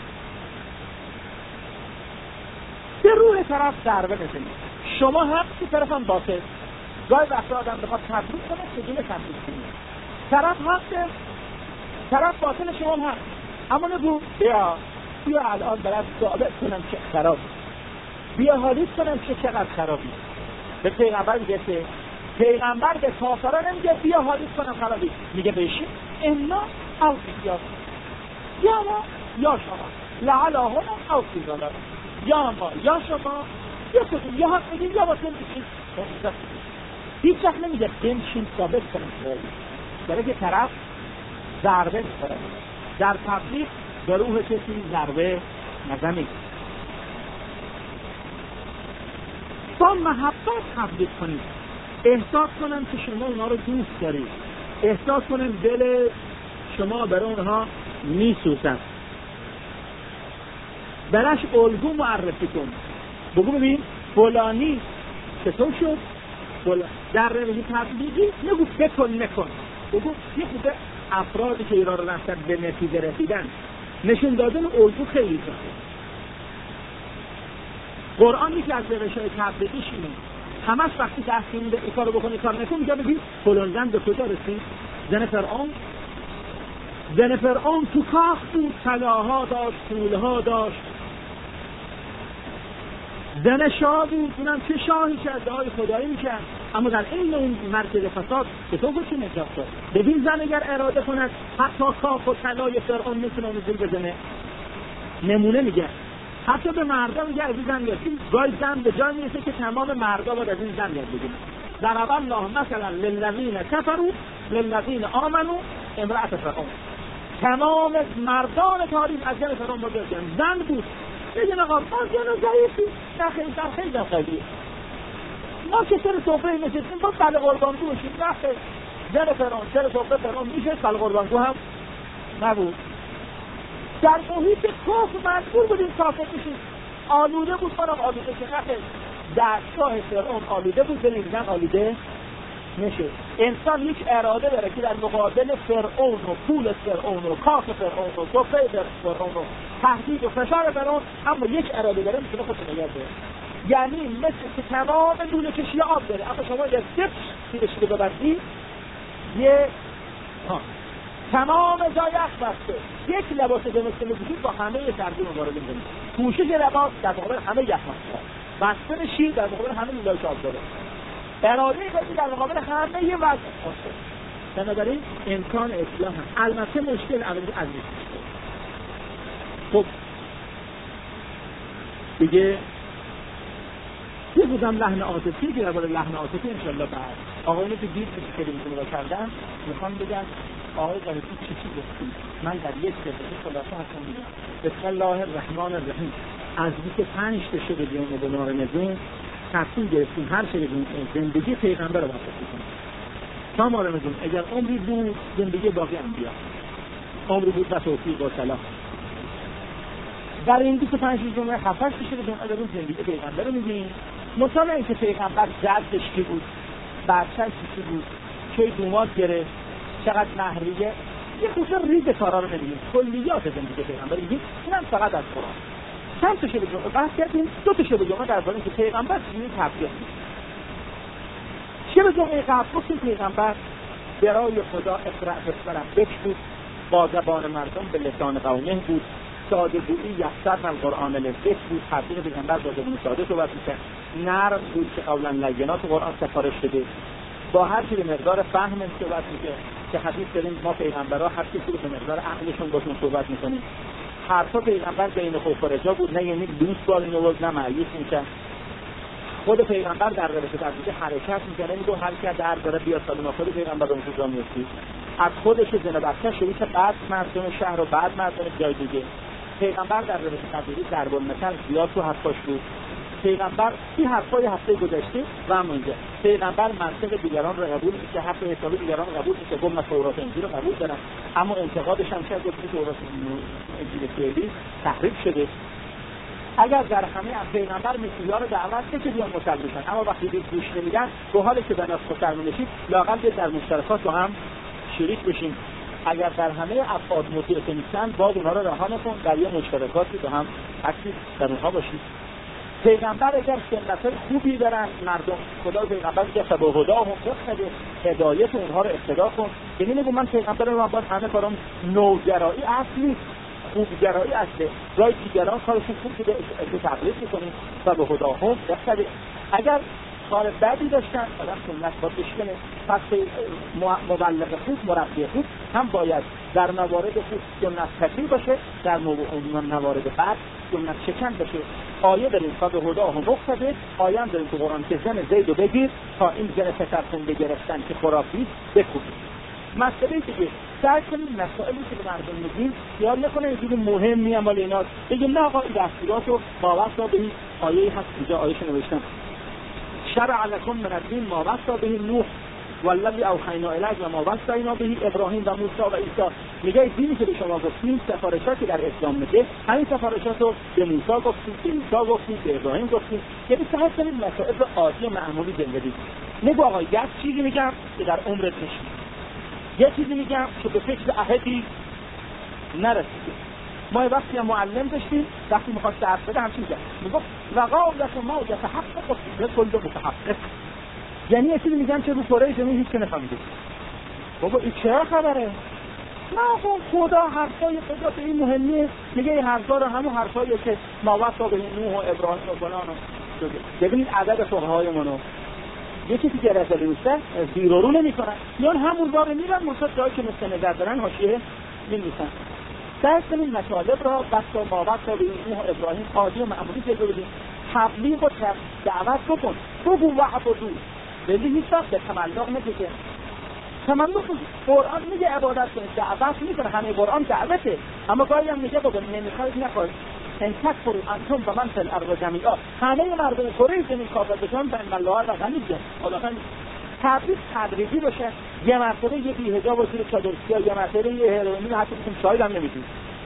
به روح طرف ضربه بزنید. شما حق تو طرف هم باطل. گاهی وقتا آدم بخواد تبلیغ کنه چجوری تبلیغ کنه؟ طرف حقه، طرف باطل، شما هم حق. اما نگو بیا بیا الان برات ثابت کنم چه خرابی، بیا حالیت کنم چقدر خرابی. به پیغمبر میگه که پیغمبر به کافران نمیگه بیا حالیت کنم خرابی، میگه بشین انا او فیاد یا ما یا شما لعلا هم او فیاد یا ما یا شما یا کدوم یا حق میگیم یا باطل میگیم. هیچ وقت نمیگه بنشین ثابت کنم داره که طرف ضربه بخوره. در تبلیغ به روح کسی ضربه نزنید، با محبت تبلیغ کنید، احساس کنن که شما اونا رو دوست دارید، احساس کنن دل شما برای اونها میسوزد. براش الگو معرفی کن، بگو ببین فلانی چطور شد. در روش تبلیغی نگو بکن نکن، بگو یه خوبه افرادی که ایران رفتن به نتیجه رسیدن نشون دادن الگو خیلی زیاده. قرآن یکی از روش‌های تبلیغیش اینه، همش وقتی تحقیم به این کارو بکنی کار نکن میگه ببین فلان زن به کجا رسید. زن فرعون تو کاخ بود، طلاها داشت، پولها داشت. زن شاه بود، اونم چه شاهی که ادعای خدایی میکرد، اما در این اون مرکز فساد به تو چه نجات داد. ببین زن اگر اراده کند حتی کاخ و طلای فرعون میتونه نزول بزنه. نمونه میگه حتی به مردا میگه از این زن یادگیر. گاهی زن به جای میرسه که تمام مردا باید از این زن یاد بگیرن. ضرب الله مثلا للذین کفروا للذین آمنوا امرأة فرعون. تمام مردان تاریخ از زن فرعون باید زن بود. بگن آقا ما زن ضعیفی خیلی خیلی ما که سر صحبه نشستیم با بله قربانگو بشیم. نخیر زن فرعون سر صحبه فرعون میشه بله قربانگو هم نبود. در محیط کفر مجبور بودیم کافر بشیم. آلوده بود فرام آلوده که نخیر دستگاه فرعون آلوده بود ولی زن آلوده نشه. انسان یک اراده داره که در مقابل فرعون و پول فرعون و کاخ فرعون و صفحه فرعون و تهدید و فشار فرعون اما یک اراده داره میتونه خودش نگه داره. یعنی مثل که تمام لوله کشی آب داره اما شما یک سپس تیرش رو ببردی تمام جای اخ بسته. یک لباس زمستون بپوشید با همه سردی مبارزه می‌کنید. پوشش لباس در مقابل همه یخ بستن شیر در مقابل همه لوله آب داره. اراده کسی در مقابل همه یه وضع خاصه. بنابراین امکان اصلاح هم. البته مشکل اولی از نیست. خب دیگه یه بودم لحن عاطفی که درباره لحن عاطفی انشالله بعد آقایونی که دید که کلیمتون رو کردن میخوام بگن آقای قرصی چی گفتیم. من در یک دقیقه خلاصه هستم میگم. بسم الله الرحمن الرحیم. از 25 تا شده بیان به نار نزون تصمیم گرفتیم هر چه بگیم زندگی پیغمبر رو واسه کنیم. تا ما رو میگیم اگر عمری بود زندگی باقی انبیا، عمری بود و توفیق و صلاح. در این 25 روزه خفاش شده بیان اگر اون زندگی پیغمبر رو میگیم. مثال اینکه پیغمبر جدش کی بود، برچش کی بود، چه دومات گرفت، چقدر نهریه، یه خصوصا ریز کارا رو نمیگیم. کلیات زندگی پیغمبر میگیم. اینم فقط از قرآن. چند تا شده جمعه بحث کردیم. 2 تا شده جمعه درباره اینکه پیغمبر چجوری تبلیغ می‌کنه. شب جمعه قبل گفتیم پیغمبر برای خدا اقرأ بسم ربک بود، با زبان مردم به لسان قومه بود، ساده گویی یسر من قرآن لذت بود. تبلیغ پیغمبر با زبان ساده صحبت می‌کرد، نرم بود که قولا لینات قرآن سفارش شده، با هر چیز مقدار فهم صحبت می‌کرد که حدیث داریم ما پیغمبرها هر چیزی به مقدار عقلشون باشون صحبت می‌کنیم. حرفا پیغمبر بین خوف و رجا بود، نه یعنی دوست بار می‌آورد نه مایوس می‌شد. خود پیغمبر در روش تبلیغ حرکت می‌کنه، نمیگه هر کی در داره بیاد سلام خود پیغمبر رو انتظار می‌کنه. از خودش زنه بچه شروع که بعد مردم شهر و بعد مردم جای دیگه. پیغمبر در روش تبلیغ ضرب المثل زیاد تو حرفاش بود. پیغمبر این حرفای هفته گذشته و همونجا پیغمبر منطق دیگران رو قبول می‌کنه، حرف حسابی دیگران رو قبول می‌کنه، گفت من تورات و انجیل رو قبول دارم، اما انتقادش هم شد که تورات و انجیل فعلی تحریف شده. اگر در همه پیغمبر مسیحا رو دعوت کنه که بیان مسلمان بشن، اما وقتی دید گوش نمیدن، به حالی که به ناس مسلمان نشید لااقل در مشترکات با هم شریک بشین. اگر در همه ابعاد مطیع نیستن باز اونها رو رها نکن، در یه مشترکاتی با هم اکتیو در اونها باشید. پیغمبر اگر سنت خوبی دارن مردم خدا پیغمبر که سبب هدا هم بخده هدایت اونها رو اقتدا کن. یعنی نگو من پیغمبر رو باید همه کارم نوگرایی اصل نیست. خوبگرایی اصله. جای دیگران کارشون خوب بوده تو تقلید میکنیم و به هداهم رسیده. اگر کار بدی داشتن آدم سنت باید بشکنه. پس مبلغ خوب، مربی خوب هم باید در موارد خوب سنت پذیر باشه، در موارد بد سنت شکن باشه. آیه داریم تا به هداهم رسیده، آیه هم داریم تو قرآن که زن زیدو بگیر تا این زن پسرخون بگرفتن که خرافی بکوبید. مسئله دیگه سعی کنیم مسائلی که به مردم میگیم یاد نکنه اینجوری مهمی هم ولی اینا بگیم نه آقا این دستورات رو ماوصا به این آیه هست اینجا آیهش نوشتم شرع لکم من الدین ماوصا به نوح والذی اوحینا الیک و ماوصینا به ابراهیم و موسی و عیسی. میگه دینی که به شما گفتیم سفارشاتی در اسلام میده، همین سفارشات رو به موسی گفتیم، به عیسی گفتیم، به ابراهیم گفتیم. یعنی سعی کنیم مسائل عادی و معمولی زندگی. نگو آقا یک چیزی میگم که در عمرت نشه، یه چیزی میگم که به فکر عهدی نرسیده. ما وقتی معلم داشتیم وقتی میخواست درس بده همچین کرد میگفت وقالت ما یتحقق به کل متحقق. یعنی یه چیزی میگم که رو کره زمین هیچ که نفهمیده. بابا این چه خبره؟ نه خدا حرفای خدا به این مهمیه. میگه این حرفا رو همون حرفاییه که ماوصا به نوح و ابراهیم و فلان شده. ببینید عدد فقهای منو یه چیزی که رساله نیسته زیر رو نمی کنن، میان همون باره میرن مرسد جایی که مثل نظر دارن حاشیه می نیسن. درست کنیم مطالب را بسا ماوصا به نوح و ابراهیم عادی و معمولی جلو بدیم. تبلیغ و دعوت بکن، بگو وعبدو. ولی هیچ وقت به تملق نمیگه. تملق قرآن میگه عبادت کنید، دعوت میکنه، همه قرآن دعوته. اما گاهی هم میگه بابا نمیخواید نخواهید ان تکفروا انتم و من فی الارض جمیعا. همه مردم کره زمین کافر بشن به الله و غنیه. حالا تبلیغ تدریجی باشه. یه مرتبه یه بی‌حجاب و زیر چادر سیاه، یه مرتبه یه هروئین حتی بتون شاهد هم نمیدید.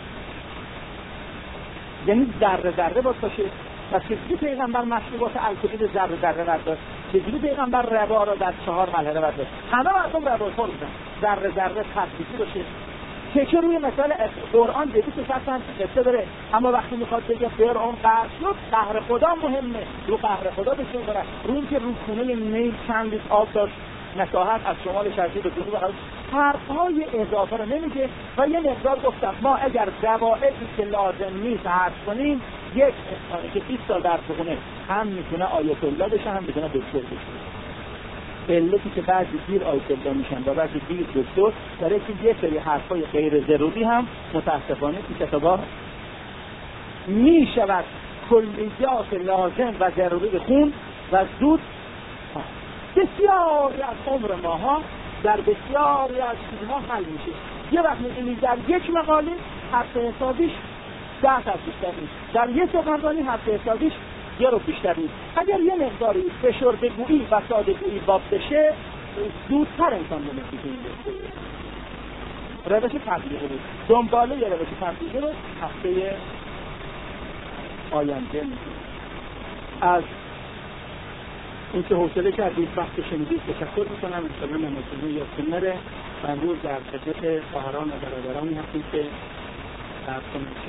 یعنی ذره ذره باشه. و چجوری پیغمبر مشروبات الکلی ذره ذره برداشت؟ چجوری پیغمبر ربا را در 4 مرحله برداشت؟ همه مردم ربا خور بودن. ذره ذره تدریجی باشه. که روی مثال قرآن دیدی که شخصا قصه داره، اما وقتی میخواد بگه فرعون قهر شد، قهر خدا مهمه، رو قهر خدا بسیار داره. روی که رودخونه نیل چند لیتر آب داشت، مساحت از شمال شرقی به جنوب غرب، حرفهای اضافه رو نمیگه. و یه مقدار گفتم ما اگر قواعدی که لازم نیست حذف کنیم، یک انسانی که 20 سال درس بخونه هم میتونه آیت الله بشه، هم میتونه دکتر بشه. علتی که بعضی دیر آیت الله میشن و بعضی دیر دکتر داره که یه سری حرفای غیر ضروری هم متاسفانه تو کتابا میشود کلیات لازم و ضروری خون و زود. بسیاری از عمر ماها در بسیاری از چیزها حل میشه. یه وقت می‌بینید در یک مقاله حرف حسابیش 10 تا بیشتر نیست، در یک سخنرانی حرف حسابیش یه رو بیشتر نیست. اگر یه مقداری فشردگویی و ساده‌گویی باب بشه زودتر انسان رو می‌کنه. روش تبلیغی بود. دنباله یه روش تبلیغی رو هفته آینده از اینکه حوصله کردید وقت شنیدید تشکر میکنم. انشاءالله نمازتون یادتون نره. امروز در خدمت خواهران و برادرانی هستیم که در کنید که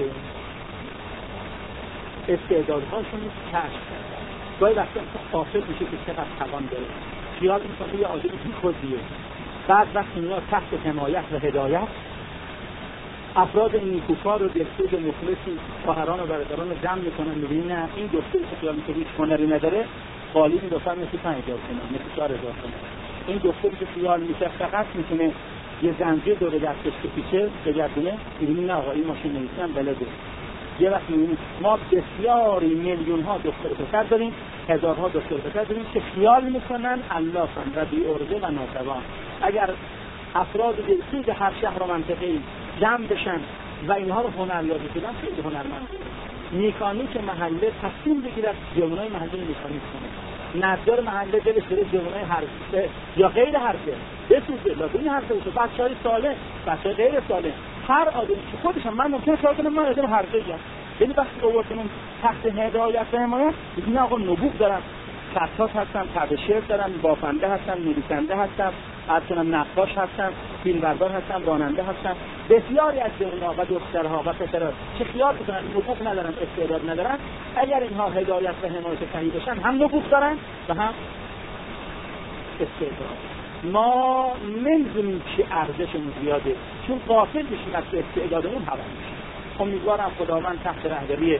استعدادهاشون رو کشف کردن. گاهی وقتا قافل میشه که چقدر توان داره. خیال میکنه یه آدمی بیخودیه. بعد وقتی اینا تحت حمایت و هدایت افراد نیکوکار و دلسوز و مخلصی خواهران و برادران رو جمع میکنن میبینن نه این دکتری که خیال میکنه هیچ هنری نداره قالی میدوفر مثل 5000 تومان مثل 4000 تومان. این دکتری که خیال میشه فقط میتونه یه زنجیر دور دستش کشیده بگردونه میبینی نه آقا این ماشین نویسن بلده. یه وقت میبینید ما بسیاری میلیون ها دکتر پسر داریم، هزارها دکتر پسر داریم که خیال میکنن الله و بی ارزه و ناتوان. اگر افراد دلسوز هر شهر و منطقه‌ای جمع بشن و اینها رو هنریابی کنن خیلی هنرمند. میکانیک محله تصمیم بگیرد جوانای محله میکانیک کنه، نجار محله دلش بره جوانای حرفه یا غیر حرفه بسوزه، لازم این حرفه باشه. بچه‌های سالم، بچه‌های غیر سالم، هر آدمی که خودشم من ممکنه کار کنم، من آدم حرفه‌ایم. یعنی وقتی آوردن تحت هدایت و حمایت میگن آقا نبوغ دارم، خطاط هستم، تبشیر دارم، بافنده هستم، نویسنده هستم، اصلا نقاش هستم، فیلمبردار هستم، راننده هستم. بسیاری از جوان‌ها و دخترها و پسرها که خیال می‌کنن نبوغ ندارن، استعداد ندارن، اگر اینها هدایت و حمایت صحیح بشن هم نبوغ دارن و هم استعداد. ما نمی‌دونیم که ارزشمون زیاده چون غافل میشیم از استعدادمون حواس میشیم. امیدوارم خداوند تحت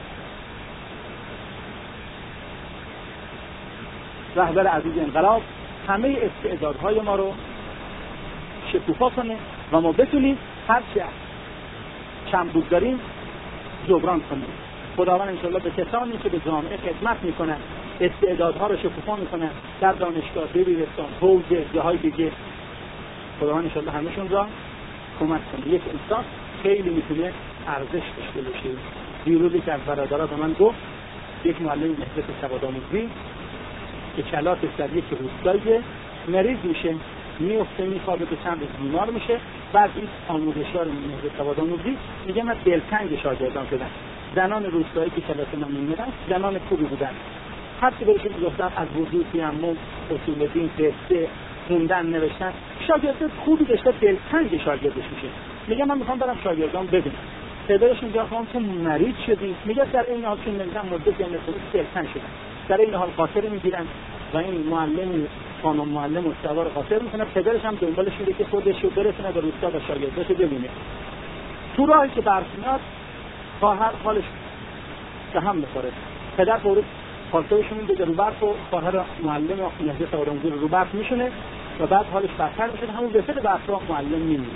رهبر عزیز انقلاب همه استعدادهای ما رو شکوفا کنه و ما بتونیم هر چه کمبود داریم جبران کنیم. خداوند انشاءالله به کسانی که به جامعه خدمت میکنن استعدادها رو شکوفا میکنن در دانشگاه، دبیرستان، حوزه، جاهای دیگه، خداوند انشاءالله همشون را کمک کنه. یک انسان خیلی میتونه ارزش داشته باشه. دیروزی که از برادرها به من گفت یک معلم نهضت سوادآموزی که کلاتش در یک روستایی مریض میشه، میفته میخوابه به چند روز بیمار میشه، بعد این آموزشگار نهضت سوادآموزی میگه من دلتنگ شاگردان شدم. زنان روستایی که کلاس من میمیدن زنان خوبی بودن، هر چی بهشون گفتم از وضو، تیمم، اصول دین، فقه، خوندن، نوشتن، شاگرد خوبی داشته، دلتنگ شاگردش میشه. میگه من میخوام برم شاگردان ببینم. پدرش میگه خانم تو مریض شدی؟ میگه در این حال که نمیدونم مدت یعنی دلتنگ شدن، در این حال قاطر میگیرن و این معلم خانم معلم مستوار قاطر میکنه. پدرش هم دنبالش میره که خودش رو برسونه به روستا و شاگرداش ببینه. تو راهی که برف میاد خواهر حالش به هم میخوره. پدر فوری پالتوشون میده رو برف و خواهر معلم نهضت سوادآموزی رو برف میشونه و بعد حالش بدتر میشه. همون وسط برف معلم میمیره.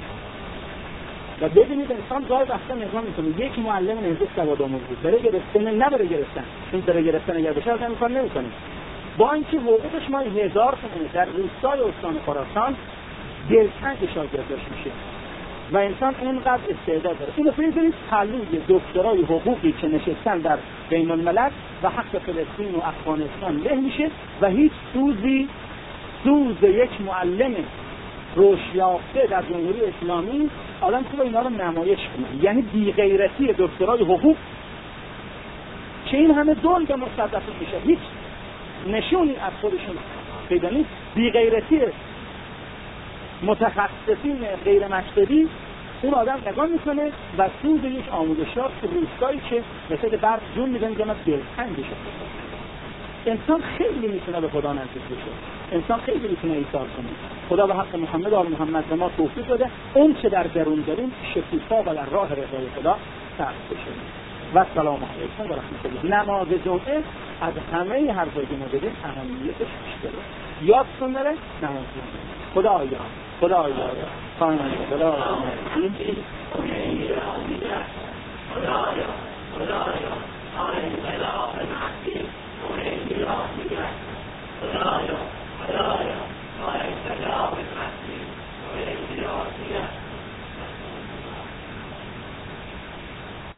و ببینید انسان گاهی وقتا نگاه میکنه یک معلم نهضت سوادآموزی بره گرفتن نه بره گرفتن، این بره گرفتن اگر بشه از امکان نمیکنه. با اینکه حقوقش ما 1000 تومان در روستای استان خراسان دلتنگ شاگرداش میشه و انسان اینقدر استعداد داره. اینو ببینید پلوی دکترای حقوقی که نشستن در بین الملل و حق فلسطین و افغانستان له میشه و هیچ سوز یک معلم روشیافته در جمهوری اسلامی آدم خوب اینا رو نمایش کنه. یعنی بی‌غیرتی دکترای حقوق که این همه دنیا مصدق میشه، هیچ نشونی از خودشون پیدا نیست. بی‌غیرتی متخصصین غیر مکتبی اون آدم نگاه میکنه و سود یک آموزشگاه تو روستایی که مثل برف جون میدن که من دلتنگ بشه. انسان خیلی میتونه به خدا نزدیک بشه، انسان خیلی میتونه ایثار کنه. خدا به حق محمد آل محمد به ما توفیق بده اون چه در درون داریم شکوفا و در راه رضای خدا صرف بشه. و سلام علیکم و رحمت الله. نماز جمعه از همه حرفایی که ما دیدیم اهمیتش بیشتره. یادتون نره نماز جمعه. خدایا